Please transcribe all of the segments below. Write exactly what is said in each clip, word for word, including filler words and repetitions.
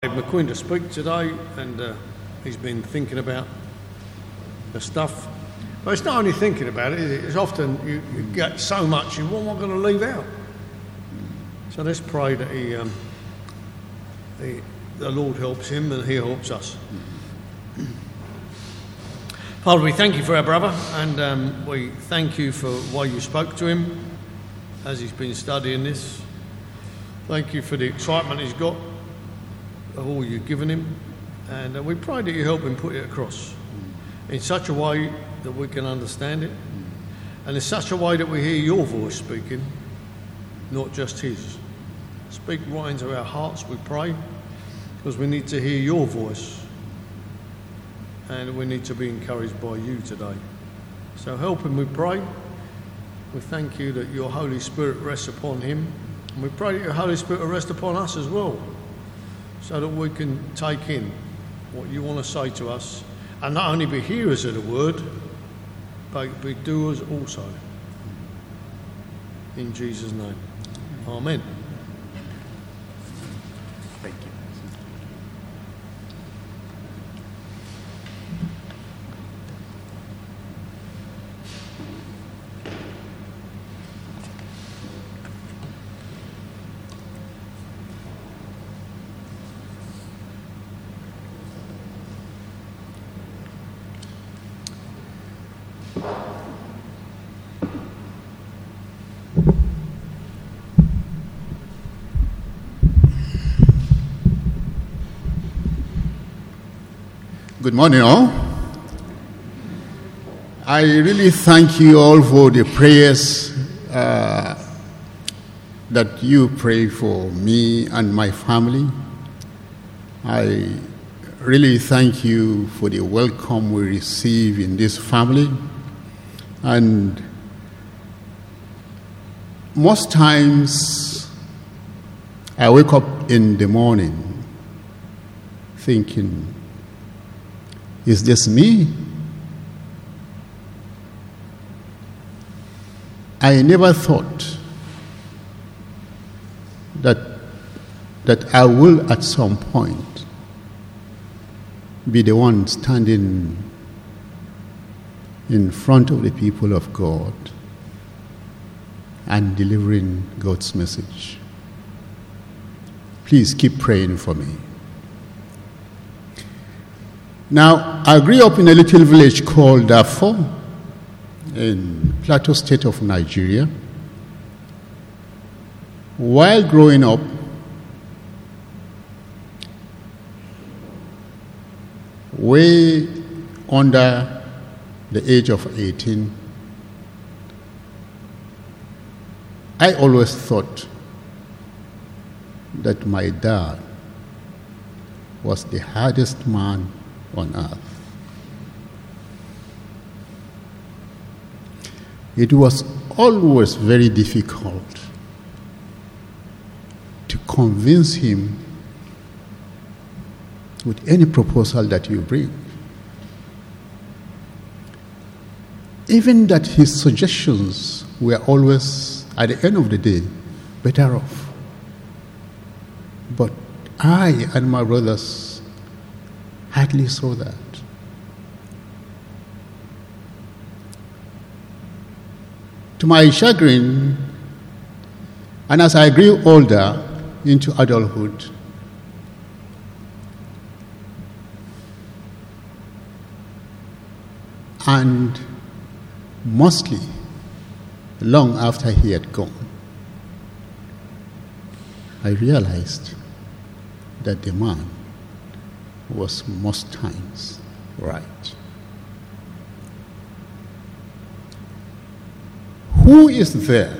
McQueen to speak today, and uh, he's been thinking about the stuff. But it's not only thinking about it, is it? It's often you, you get so much, you what am I going to leave out? So let's pray that he, um, he, the Lord helps him and he helps us. Father, we thank you for our brother, and um, we thank you for why you spoke to him as he's been studying this. Thank you for the excitement he's got of all you've given him, and uh, we pray that you help him put it across in such a way that we can understand it, and in such a way that we hear your voice speaking, not just his. Speak right into our hearts, we pray, because we need to hear your voice, and we need to be encouraged by you today. So help him, we pray. We thank you that your Holy Spirit rests upon him, and we pray that your Holy Spirit will rest upon us as well, so that we can take in what you want to say to us, and not only be hearers of the word, but be doers also. In Jesus' name. Amen. Thank you. Good morning, all. I really thank you all for the prayers uh, that you pray for me and my family. I really thank you for the welcome we receive in this family. And most times I wake up in the morning thinking, is this me? I never thought that that I will at some point be the one standing in front of the people of God and delivering God's message. Please keep praying for me. Now, I grew up in a little village called Dafo in Plateau State of Nigeria. While growing up, way under the age of eighteen, I always thought that my dad was the hardest man on earth. It was always very difficult to convince him with any proposal that you bring. Even that his suggestions were always, at the end of the day, better off. But I and my brothers hardly saw that. To my chagrin, and as I grew older into adulthood, and mostly long after he had gone, I realized that the man was most times right. Who is there?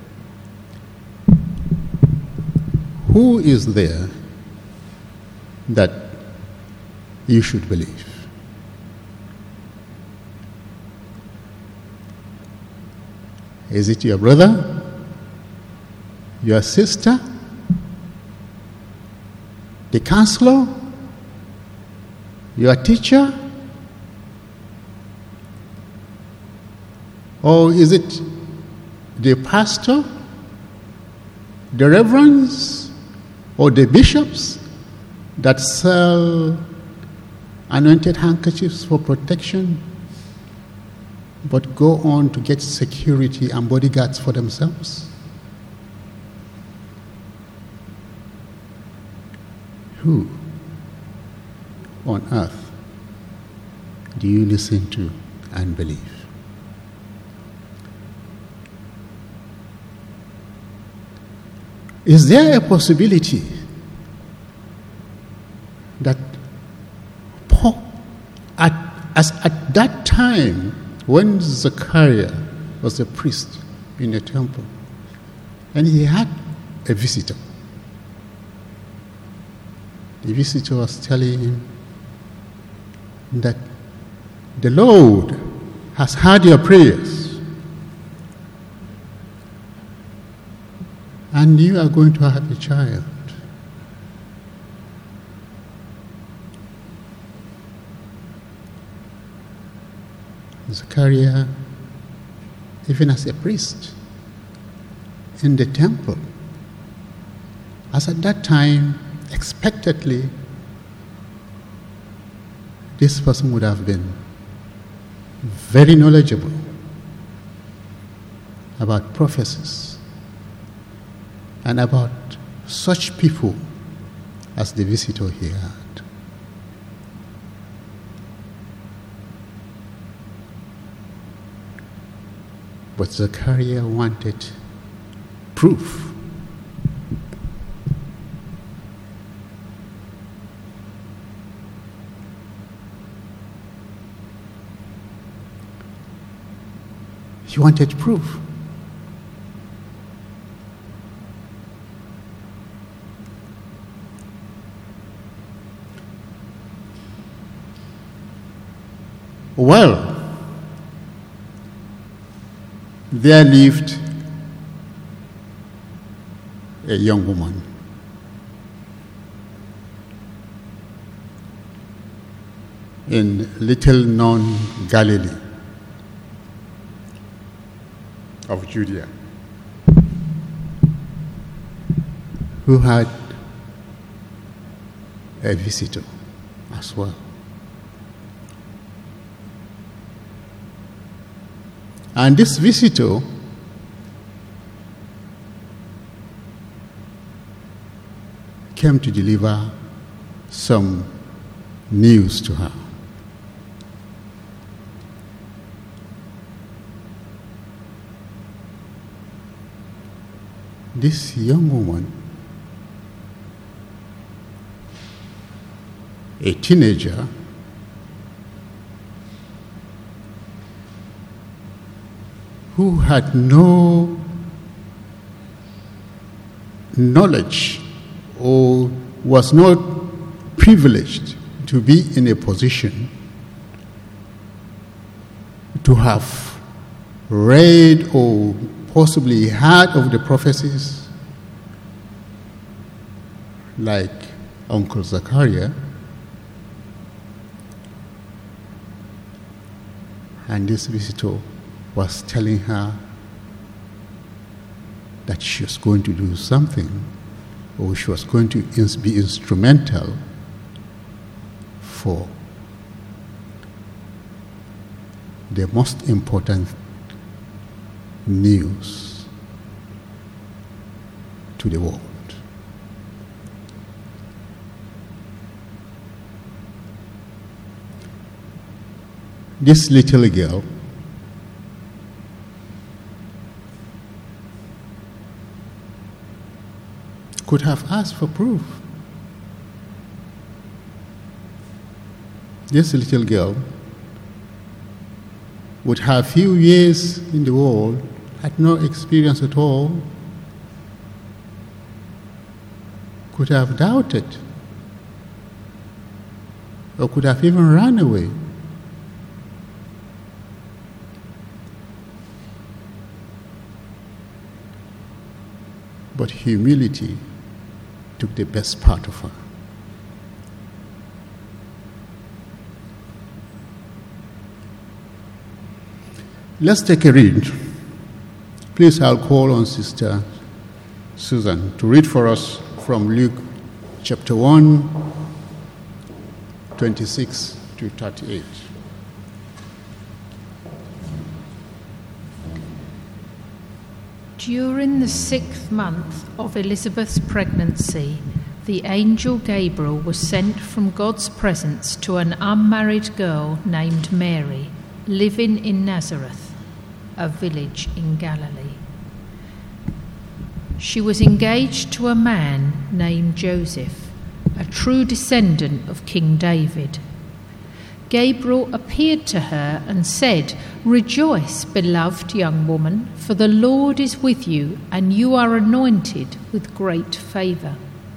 Who is there that you should believe? Is it your brother? Your sister? The counselor? Your teacher? Or is it the pastor, the reverends, or the bishops, that sell anointed handkerchiefs for protection, but go on to get security and bodyguards for themselves? Who on earth do you listen to and believe? Is there a possibility that Paul, at, as at that time when Zechariah was a priest in a temple, and he had a visitor, the visitor was telling him that the Lord has heard your prayers and you are going to have a child. Zechariah, even as a priest in the temple, as at that time, expectedly, this person would have been very knowledgeable about prophecies and about such people as the visitor he had. But Zechariah wanted proof. He wanted proof. Well, there lived a young woman in little-known Galilee of Judea, who had a visitor as well. And this visitor came to deliver some news to her. This young woman, a teenager, who had no knowledge or was not privileged to be in a position to have read or possibly heard of the prophecies like Uncle Zechariah, and this visitor was telling her that she was going to do something, or she was going to be instrumental for the most important news to the world. This little girl could have asked for proof. This little girl would have few years in the world, had no experience at all, could have doubted, or could have even run away. But humility took the best part of her. Let's take a read. Please, I'll call on Sister Susan to read for us from Luke chapter one, twenty-six to thirty-eight. During the sixth month of Elizabeth's pregnancy, the angel Gabriel was sent from God's presence to an unmarried girl named Mary, living in Nazareth, a village in Galilee. She was engaged to a man named Joseph, a true descendant of King David. Gabriel appeared to her and said, "Rejoice, beloved young woman, for the Lord is with you, and you are anointed with great favour."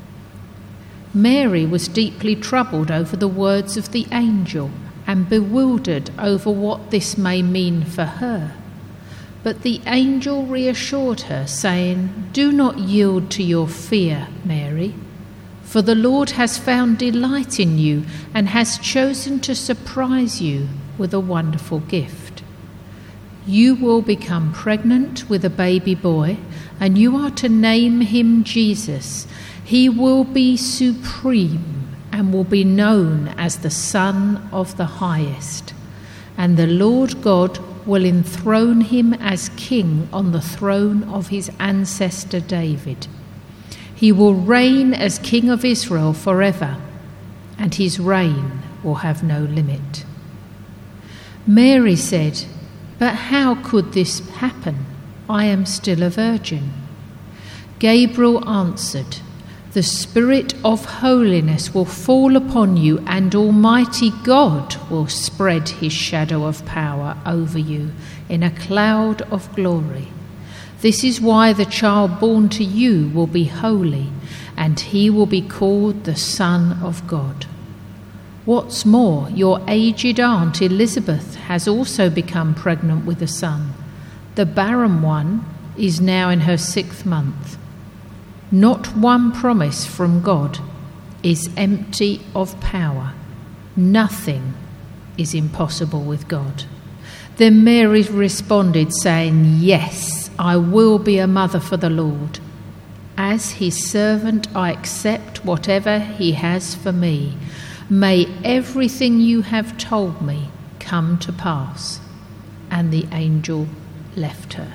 Mary was deeply troubled over the words of the angel and bewildered over what this may mean for her. But the angel reassured her, saying, "Do not yield to your fear, Mary, for the Lord has found delight in you and has chosen to surprise you with a wonderful gift. You will become pregnant with a baby boy, and you are to name him Jesus. He will be supreme and will be known as the Son of the Highest. And the Lord God will enthrone him as king on the throne of his ancestor David. He will reign as King of Israel forever, and his reign will have no limit." Mary said, "But how could this happen? I am still a virgin." Gabriel answered, "The Spirit of holiness will fall upon you, and Almighty God will spread his shadow of power over you in a cloud of glory. This is why the child born to you will be holy, and he will be called the Son of God. What's more, your aged aunt Elizabeth has also become pregnant with a son. The barren one is now in her sixth month. Not one promise from God is empty of power. Nothing is impossible with God." Then Mary responded, saying, "Yes, I will be a mother for the Lord. As his servant, I accept whatever he has for me. May everything you have told me come to pass." And the angel left her.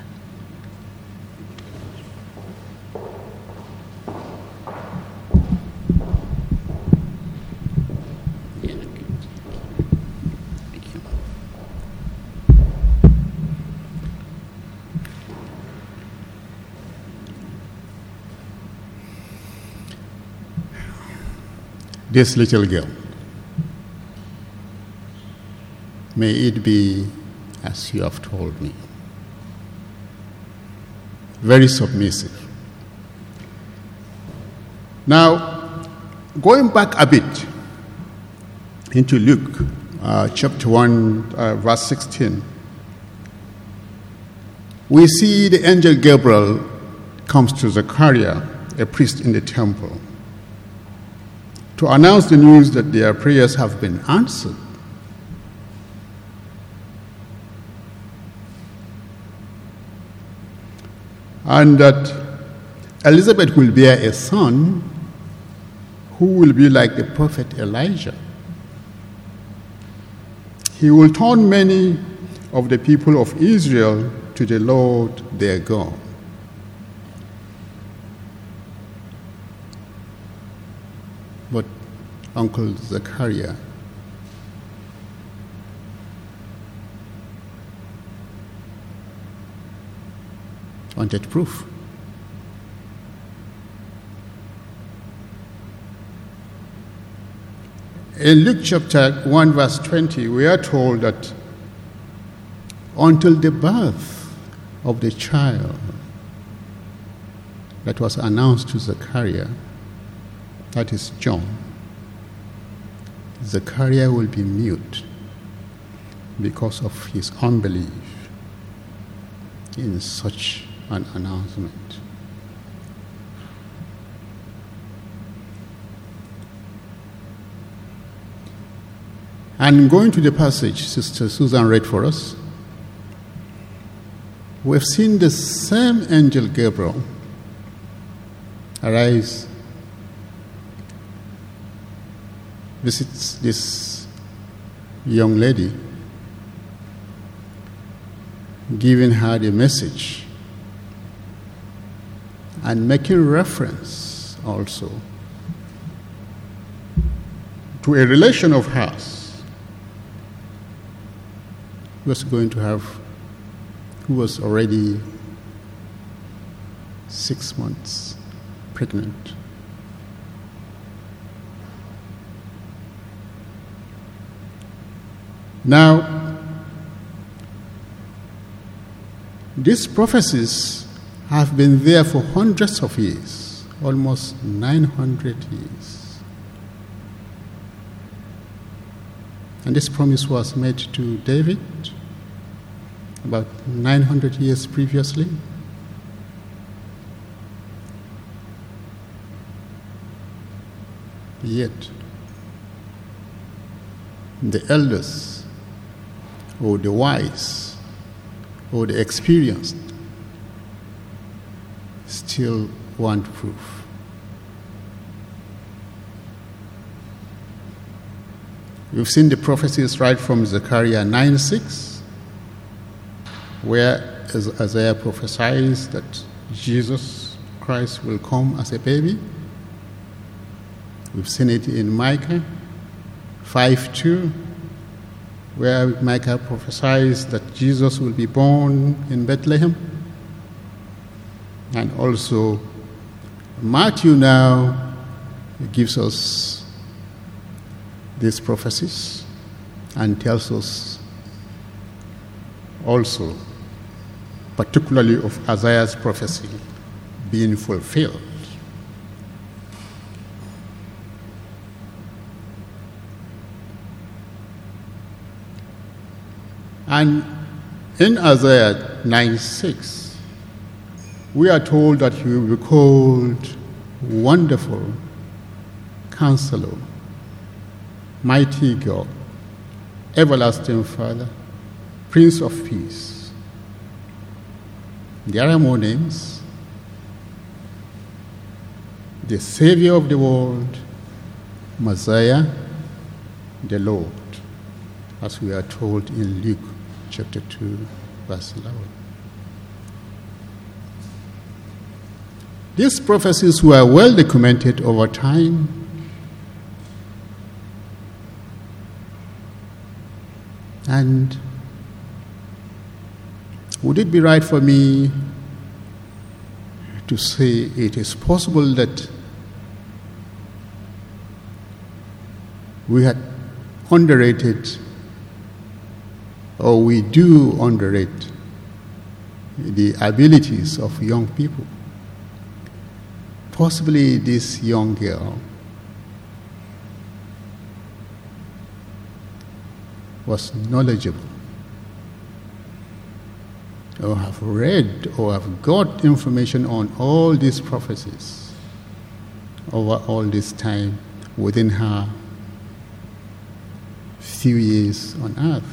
This little girl, may it be as you have told me. Very submissive. Now, going back a bit into Luke uh, chapter one, uh, verse sixteen, we see the angel Gabriel comes to Zechariah, a priest in the temple, to announce the news that their prayers have been answered. And that Elizabeth will bear a son who will be like the prophet Elijah. He will turn many of the people of Israel to the Lord their God. But Uncle Zechariah wanted proof. In Luke chapter one, verse twenty, we are told that until the birth of the child that was announced to Zechariah, that is John, Zechariah will be mute because of his unbelief in such an announcement. And going to the passage Sister Susan read for us, we have seen the same angel Gabriel arise visits this young lady, giving her the message and making reference also to a relation of hers who was going to have, who was already six months pregnant. Now, these prophecies have been there for hundreds of years, almost nine hundred years. And this promise was made to David about nine hundred years previously. Yet, the elders, or the wise, or the experienced, still want proof. You've seen the prophecies right from Zechariah nine six, where Isaiah prophesies that Jesus Christ will come as a baby. We've seen it in Micah five two, where Micah prophesies that Jesus will be born in Bethlehem. And also, Matthew now gives us these prophecies and tells us also, particularly of Isaiah's prophecy being fulfilled. And in Isaiah nine six, we are told that he will be called Wonderful Counselor, Mighty God, Everlasting Father, Prince of Peace. There are more names. The Savior of the world, Messiah, the Lord, as we are told in Luke chapter two, verse eleven. These prophecies were well documented over time. And would it be right for me to say it is possible that we had underrated, or we do underrate, the abilities of young people? Possibly this young girl was knowledgeable, or have read or have got information on all these prophecies over all this time within her few years on earth.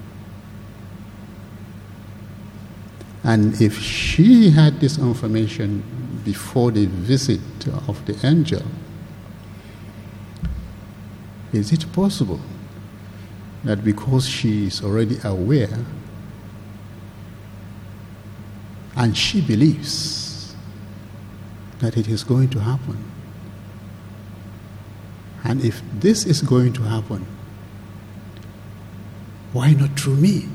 And if she had this information before the visit of the angel, is it possible that because she is already aware and she believes that it is going to happen, and if this is going to happen, why not through me?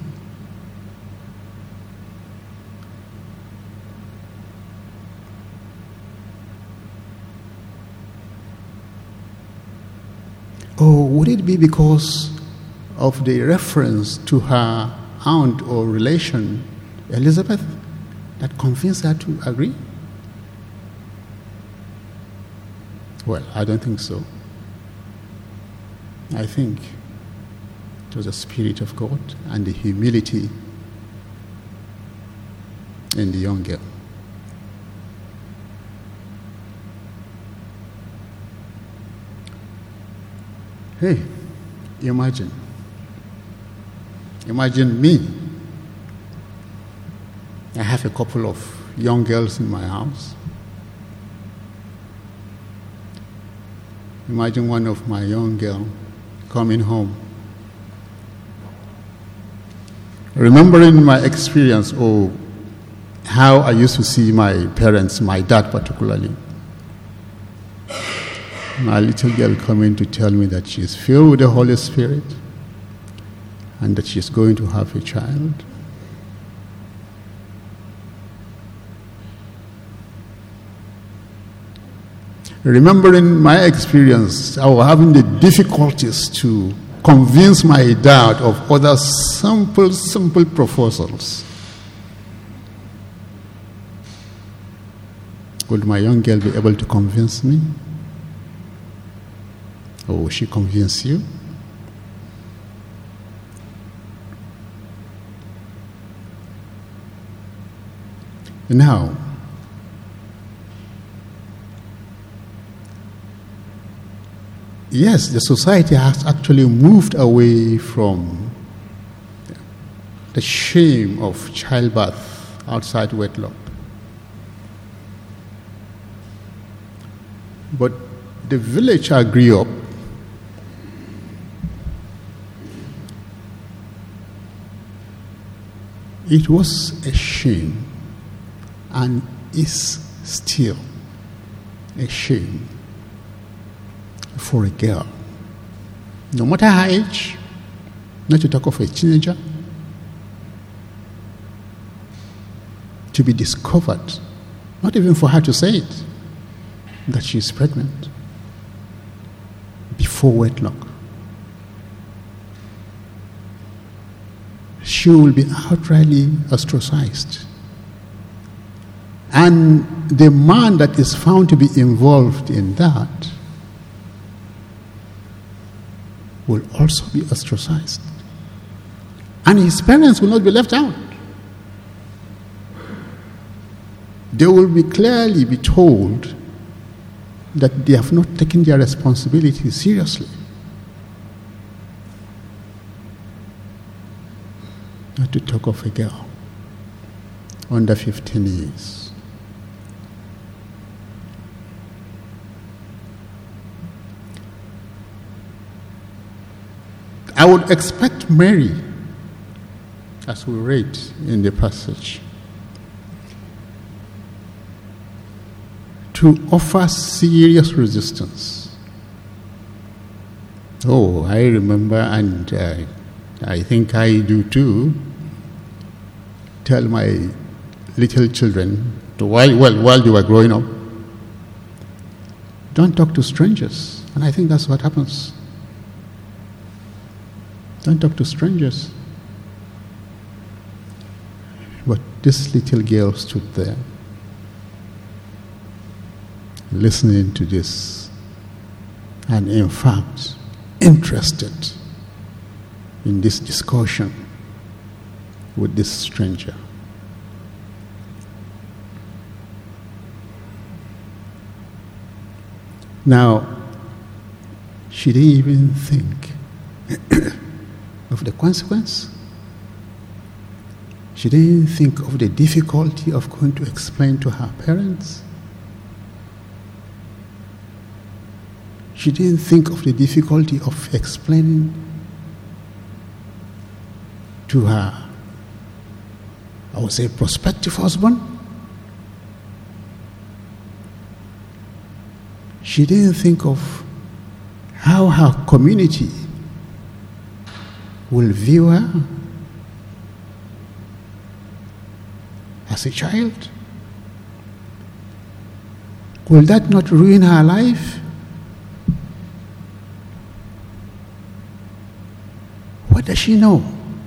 Or would it be because of the reference to her aunt or relation, Elizabeth, that convinced her to agree? Well, I don't think so. I think it was the Spirit of God and the humility in the young girl. Hey, imagine. Imagine me. I have a couple of young girls in my house. Imagine one of my young girl coming home, remembering my experience, or how I used to see my parents, my dad particularly. My little girl coming to tell me that she is filled with the Holy Spirit and that she is going to have a child. Remembering my experience, I was having the difficulties to convince my dad of other simple, simple proposals. Would my young girl be able to convince me? Or will she convince you? Now, yes, the society has actually moved away from the shame of childbirth outside wedlock. But the village I grew up, it was a shame and is still a shame for a girl, no matter her age, not to talk of a teenager, to be discovered, not even for her to say it, that she is pregnant before wedlock. She will be outrightly ostracized. And the man that is found to be involved in that will also be ostracized. And his parents will not be left out. They will be clearly be told that they have not taken their responsibility seriously. Not to talk of a girl under fifteen years. I would expect Mary, as we read in the passage, to offer serious resistance. Oh, I remember, and uh, I think I do too, tell my little children, to while, well, while they were growing up, don't talk to strangers. And I think that's what happens. Don't talk to strangers. But this little girl stood there, listening to this, and in fact, interested in this discussion with this stranger. Now, she didn't even think of the consequence. She didn't think of the difficulty of going to explain to her parents. She didn't think of the difficulty of explaining to her, I would say, prospective husband. She didn't think of how her community will view her as a child. Will that not ruin her life? What does she know?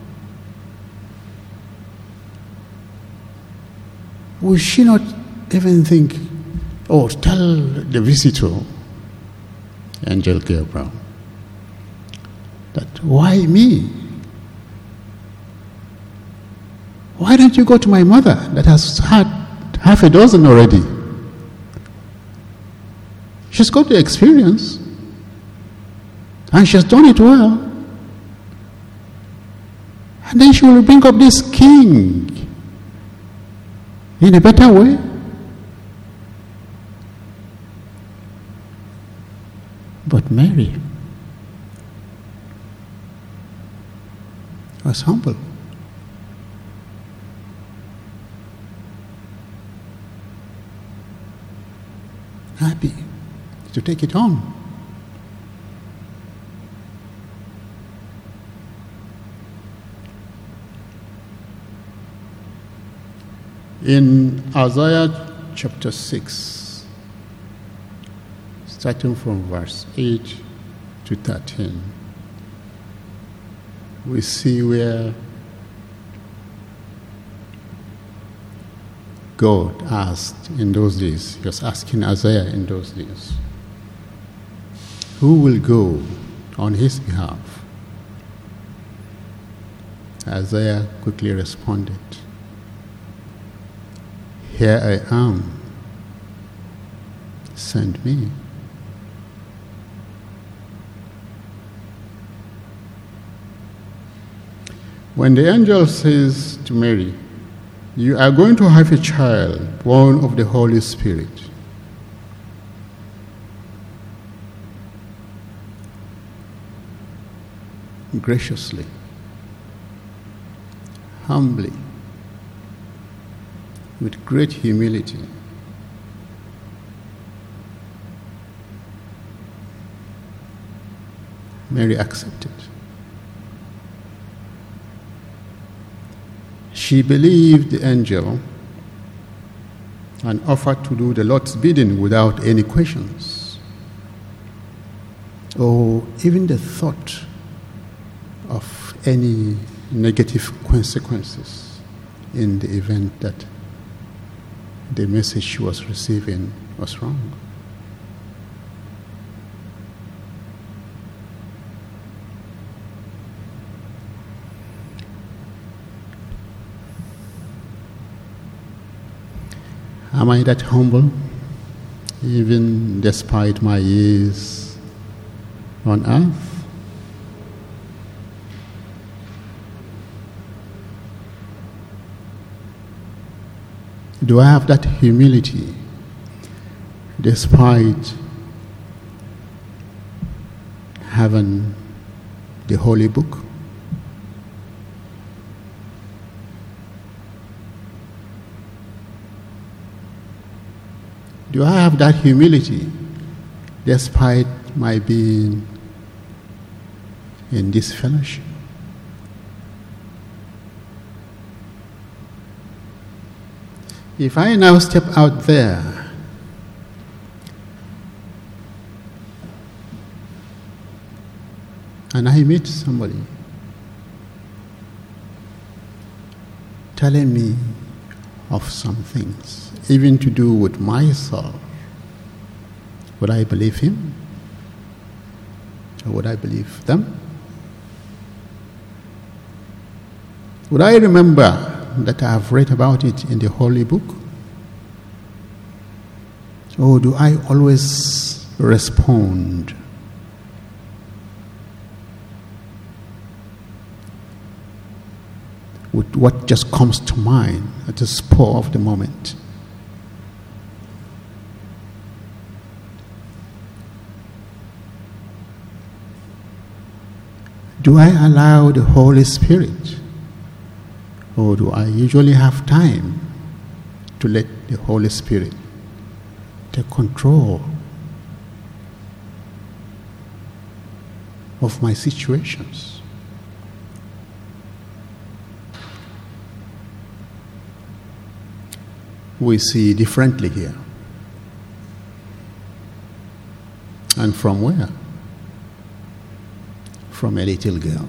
Will she not even think, oh, tell the visitor, Angel Gabriel, that why me? Why don't you go to my mother that has had half a dozen already? She's got the experience and she's done it well. And then she will bring up this king in a better way. Mary was humble. Happy to take it on. In Isaiah chapter six, starting from verse eight to thirteen, we see where God asked in those days, he was asking Isaiah in those days, who will go on his behalf? Isaiah quickly responded, here I am, send me. When the angel says to Mary, you are going to have a child born of the Holy Spirit, graciously, humbly, with great humility, Mary accepted. She believed the angel and offered to do the Lord's bidding without any questions or even the thought of any negative consequences in the event that the message she was receiving was wrong. Am I that humble, even despite my years on earth? Do I have that humility despite having the Holy Book? Do I have that humility despite my being in this fellowship? If I now step out there and I meet somebody telling me of some things, even to do with myself, would I believe him? Or would I believe them? Would I remember that I have read about it in the Holy Book? Or do I always respond with what just comes to mind at the spur of the moment? Do I allow the Holy Spirit, or do I usually have time to let the Holy Spirit take control of my situations? We see differently here. And from where? From a little girl.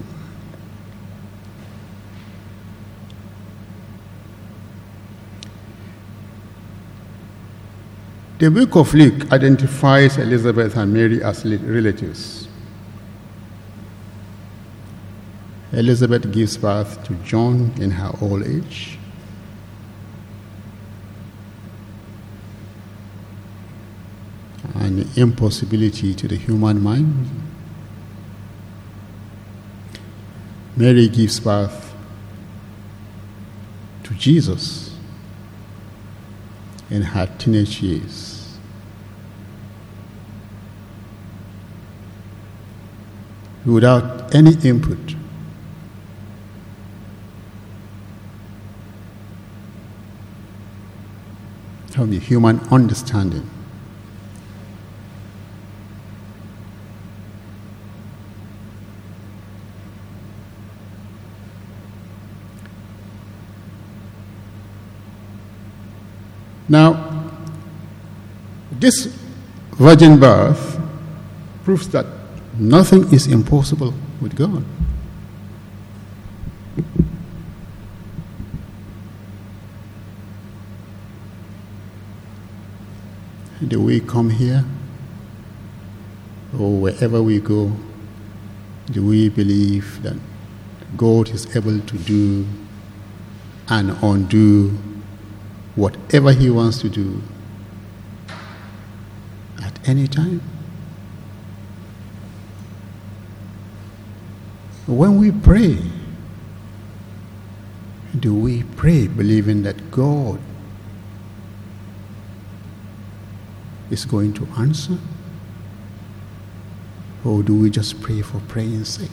The book of Luke identifies Elizabeth and Mary as relatives. Elizabeth gives birth to John in her old age. An impossibility to the human mind. Mary gives birth to Jesus in her teenage years. without any input. Of the human understanding. Now, this virgin birth proves that nothing is impossible with God. Do we come here, or wherever we go, do we believe that God is able to do and undo whatever He wants to do at any time? When we pray, do we pray believing that God is going to answer? Or do we just pray for praying's sake?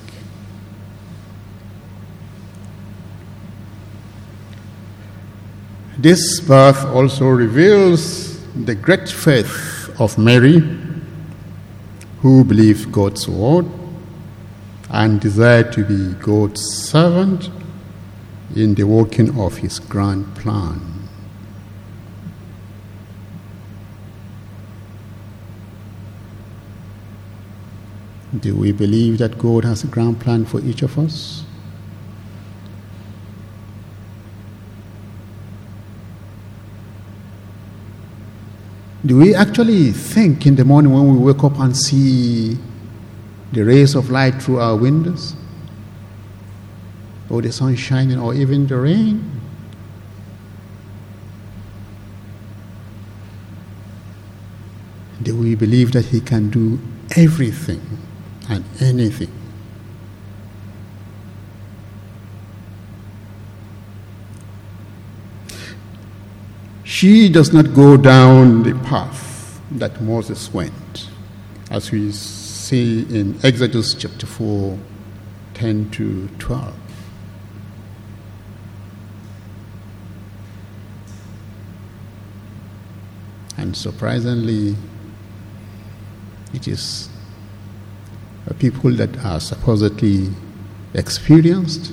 This birth also reveals the great faith of Mary, who believed God's word and desired to be God's servant in the working of His grand plan. Do we believe that God has a grand plan for each of us? Do we actually think in the morning when we wake up and see the rays of light through our windows? Or the sun shining, or even the rain? Do we believe that He can do everything and anything? She does not go down the path that Moses went, as we see in Exodus chapter four, ten to twelve. And surprisingly, it is people that are supposedly experienced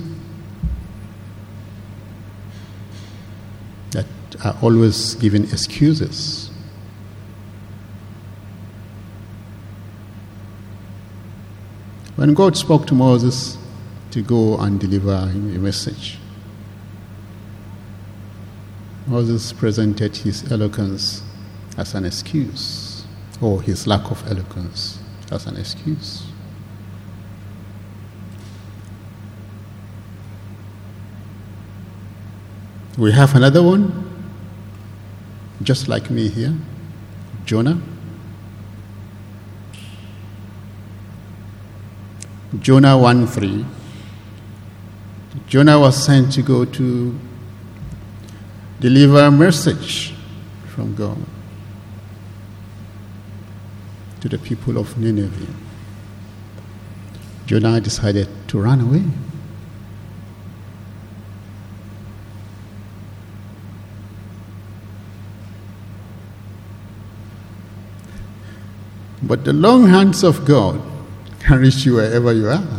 that are always given excuses. When God spoke to Moses to go and deliver him a message, Moses presented his eloquence as an excuse, or his lack of eloquence as an excuse. We have another one, just like me here, Jonah. Jonah one three. Jonah was sent to go to deliver a message from God to the people of Nineveh. Jonah decided to run away. But the long hands of God can reach you wherever you are.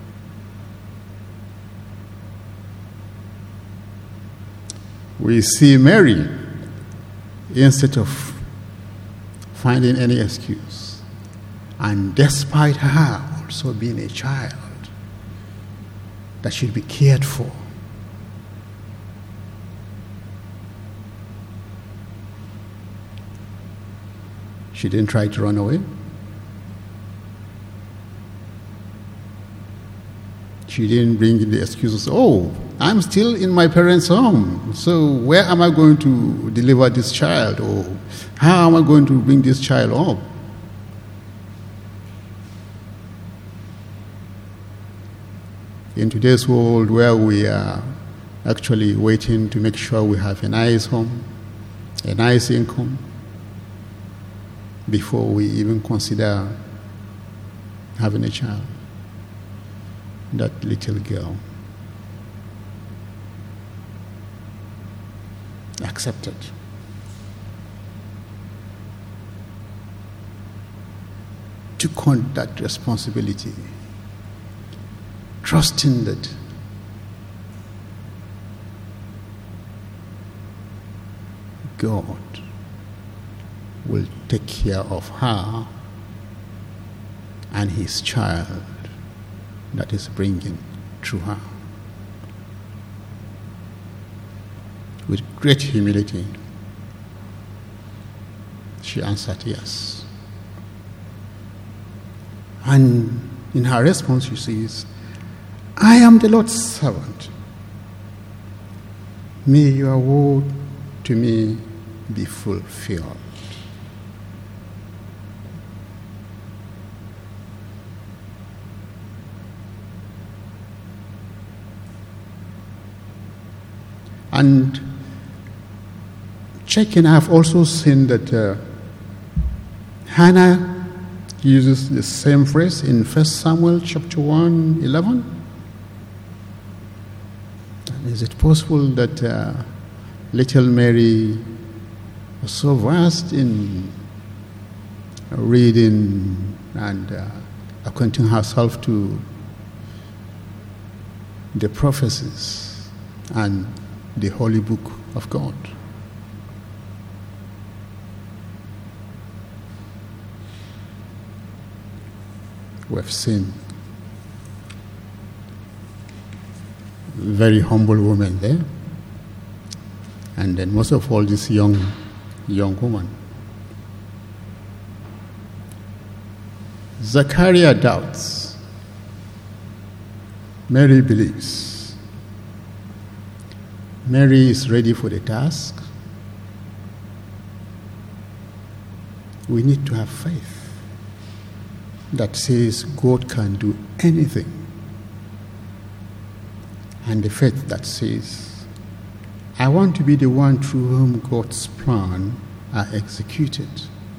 We see Mary, instead of finding any excuse, and despite her also being a child that should be cared for, she didn't try to run away. She didn't bring in the excuses, oh, I'm still in my parents' home, so where am I going to deliver this child? Or how am I going to bring this child up? In today's world, where we are actually waiting to make sure we have a nice home, a nice income, before we even consider having a child, that little girl accepted. Took on that responsibility, trusting that God will take care of her and his child that is bringing through her. With great humility, she answered yes. And in her response, she says, I am the Lord's servant. May your word to me be fulfilled. And checking, I've also seen that uh, Hannah uses the same phrase in First Samuel chapter one, eleven. Is it possible that uh, little Mary was so versed in reading and uh, acquainting herself to the prophecies and the holy book of God? We've seen very humble woman there, and then most of all this young young woman. Zachariah doubts, Mary believes. Mary is ready for the task. We need to have faith that says God can do anything, and the faith that says, I want to be the one through whom God's plan are executed.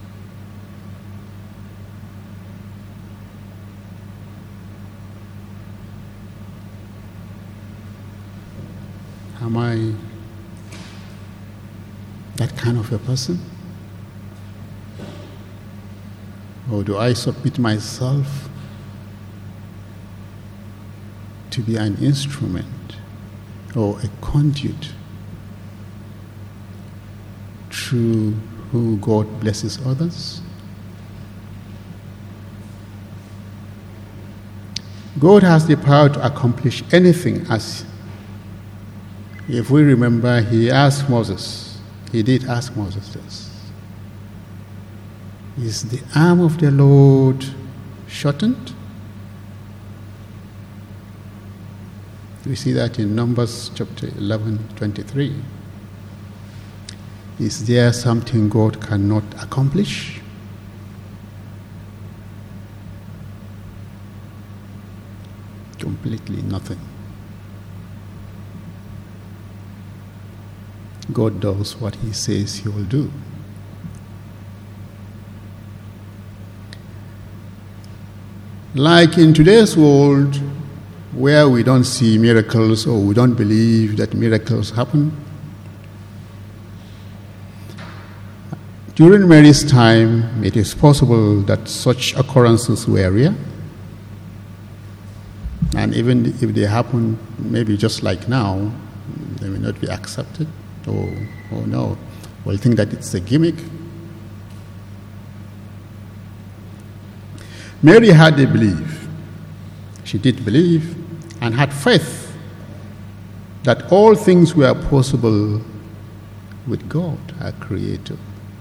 Am I that kind of a person? Or do I submit myself to be an instrument or a conduit through who God blesses others? God has the power to accomplish anything, as if we remember, he asked Moses, he did ask Moses this. Is the arm of the Lord shortened? We see that in Numbers chapter eleven, twenty-three. Is there something God cannot accomplish? Completely nothing. God does what he says he will do. Like in today's world, where we don't see miracles or we don't believe that miracles happen, during Mary's time, it is possible that such occurrences were rare. And even if they happen, maybe just like now, they may not be accepted. Or, or no, we'll think that it's a gimmick. Mary had a belief. She did believe and had faith that all things were possible with God, our Creator.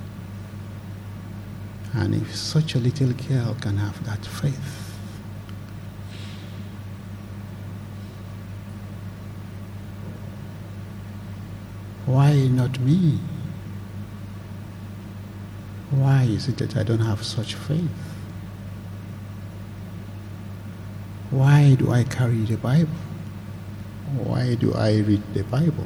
And if such a little girl can have that faith, why not me? Why is it that I don't have such faith? Why do I carry the Bible? Why do I read the Bible?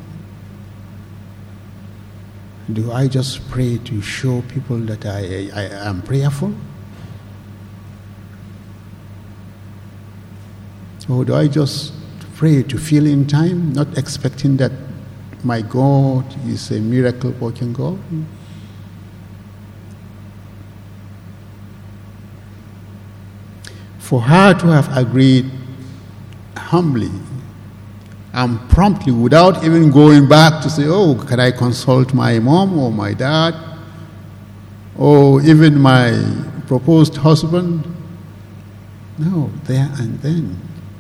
Do I just pray to show people that I, I, I am prayerful? Or do I just pray to fill in time, not expecting that my God is a miracle working God? For her to have agreed humbly and promptly, without even going back to say, oh, can I consult my mom or my dad or even my proposed husband? No, there and then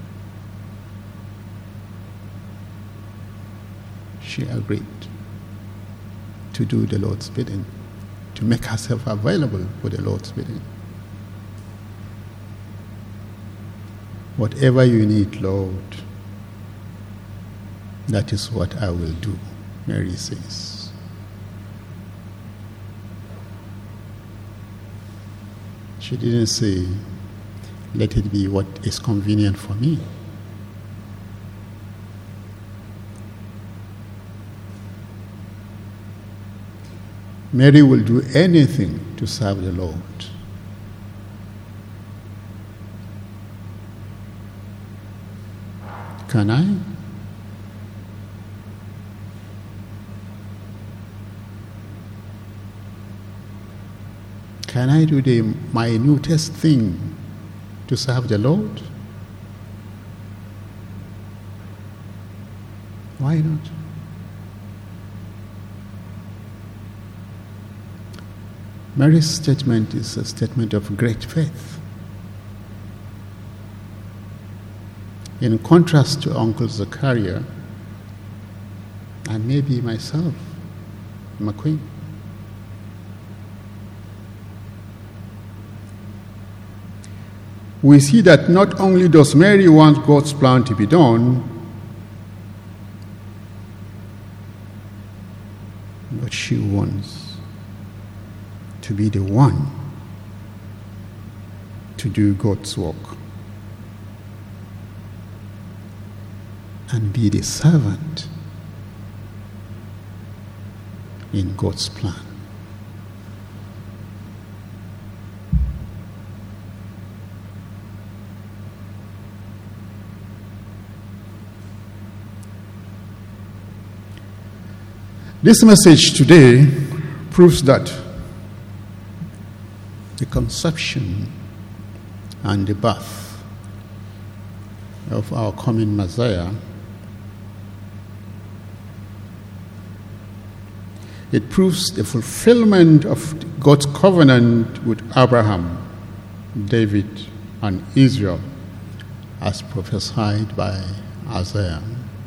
she agreed to do the Lord's bidding, to make herself available for the Lord's bidding. Whatever you need, Lord, that is what I will do, Mary says. She didn't say, let it be what is convenient for me. Mary will do anything to serve the Lord. Can I? Can I do the minutest thing to serve the Lord? Why not? Mary's statement is a statement of great faith. In contrast to Uncle Zachariah and maybe myself, McQueen. We see that not only does Mary want God's plan to be done, but she wants to be the one to do God's work and be the servant in God's plan. This message today proves that the conception and the birth of our coming Messiah, it proves the fulfillment of God's covenant with Abraham, David, and Israel, as prophesied by Isaiah.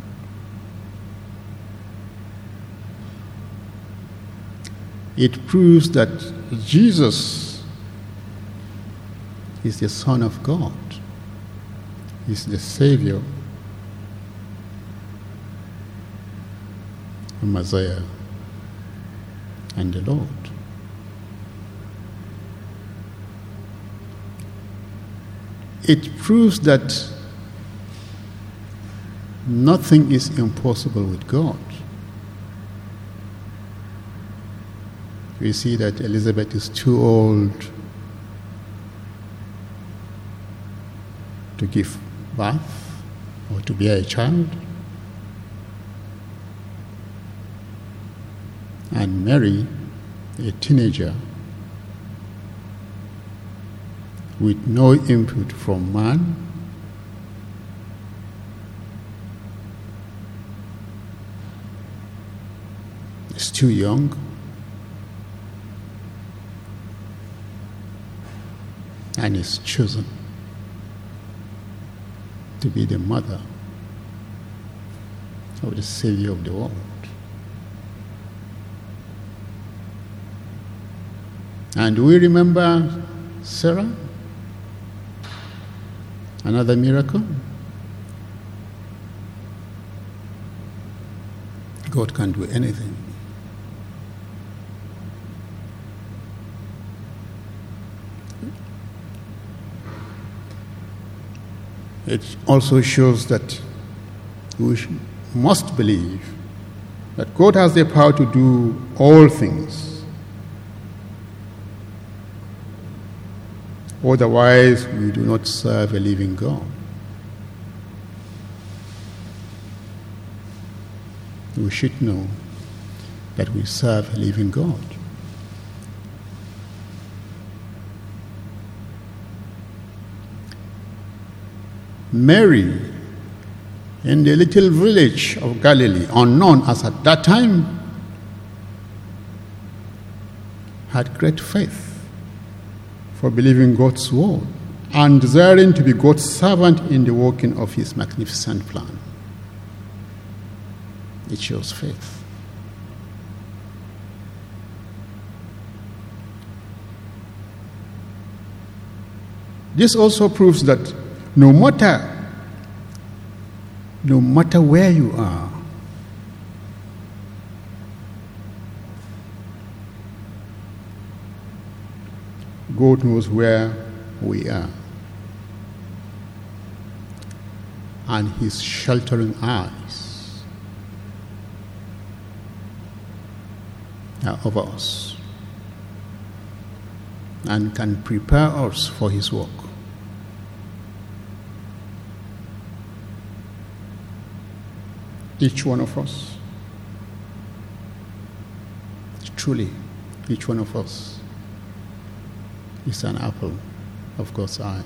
It proves that Jesus is the Son of God, is the Savior, the Messiah, and the Lord. It proves that nothing is impossible with God. We see that Elizabeth is too old to give birth or to bear a child. And Mary, a teenager, with no input from man, is too young, and is chosen to be the mother of the Savior of the world. And do we remember Sarah? Another miracle? God can do anything. It also shows that we must believe that God has the power to do all things. Otherwise, we do not serve a living God. we should know that we serve a living God. Mary, in the little village of Galilee, unknown as at that time, had great faith for believing God's word and desiring to be God's servant in the working of his magnificent plan. It shows faith. This also proves that no matter no matter where you are, God knows where we are, and his sheltering eyes are over us and can prepare us for his work. Each one of us, truly, each one of us is an apple of God's eye.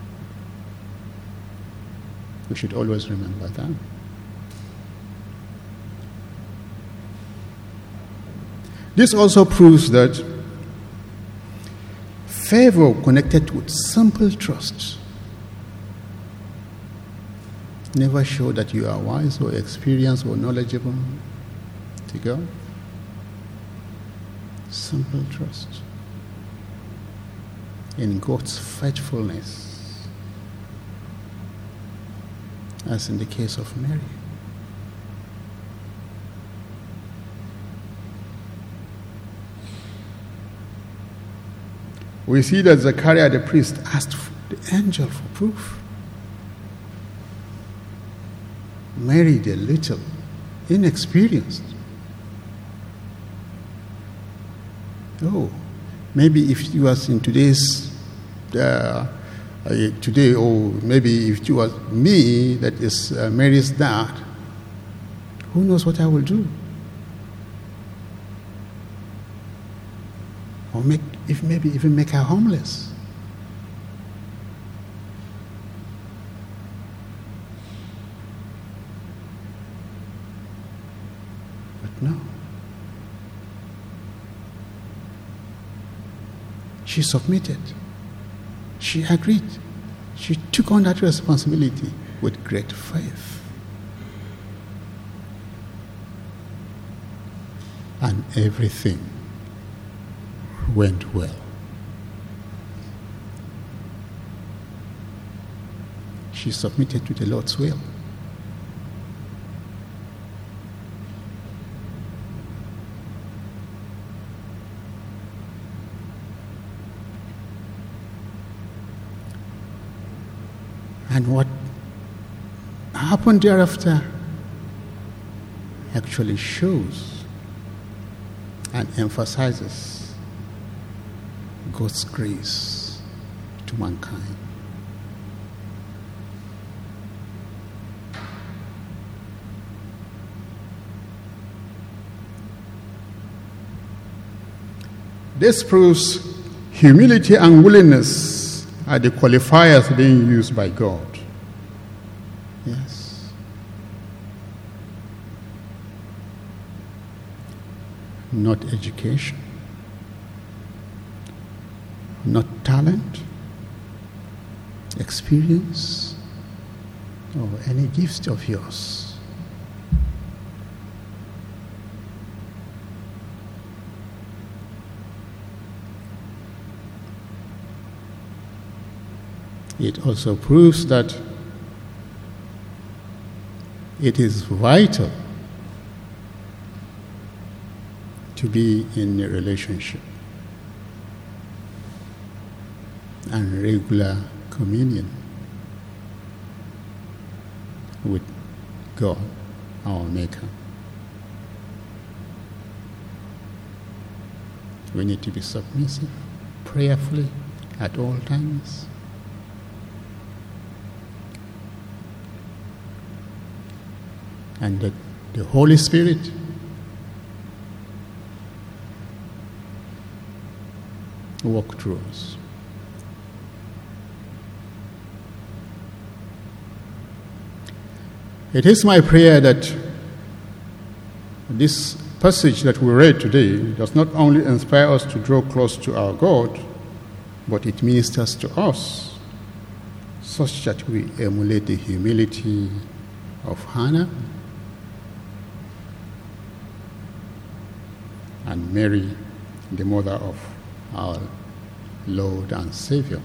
We should always remember that. This also proves that favor connected with simple trust never show that you are wise or experienced or knowledgeable to God. Simple trust in God's faithfulness, as in the case of Mary. We see that Zechariah the priest asked the angel for proof. Mary the little, inexperienced. Oh, maybe if she was in today's, uh, uh, today, or maybe if it was me that is uh, Mary's dad, who knows what I will do? Or make, if maybe even make her homeless. No. She submitted. She agreed. She took on that responsibility with great faith. And everything went well. She submitted to the Lord's will. And what happened thereafter actually shows and emphasizes God's grace to mankind. This proves humility and willingness are the qualifiers being used by God. Yes. Not education, not talent, experience, or any gift of yours. It also proves that it is vital to be in a relationship and regular communion with God, our Maker. We need to be submissive, prayerfully at all times. And that the Holy Spirit walk through us. It is my prayer that this passage that we read today does not only inspire us to draw close to our God, but it ministers to us such that we emulate the humility of Hannah and Mary, the mother of our Lord and Savior.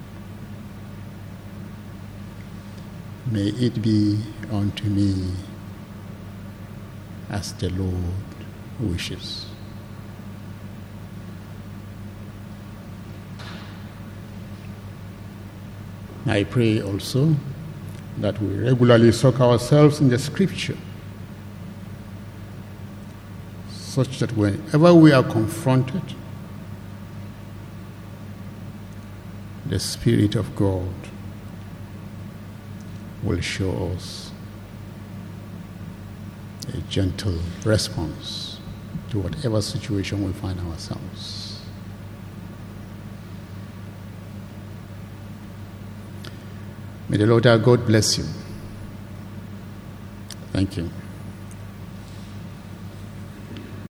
May it be unto me as the Lord wishes. I pray also that we regularly soak ourselves in the Scripture, such that whenever we are confronted, the Spirit of God will show us a gentle response to whatever situation we find ourselves. May the Lord our God bless you. Thank you.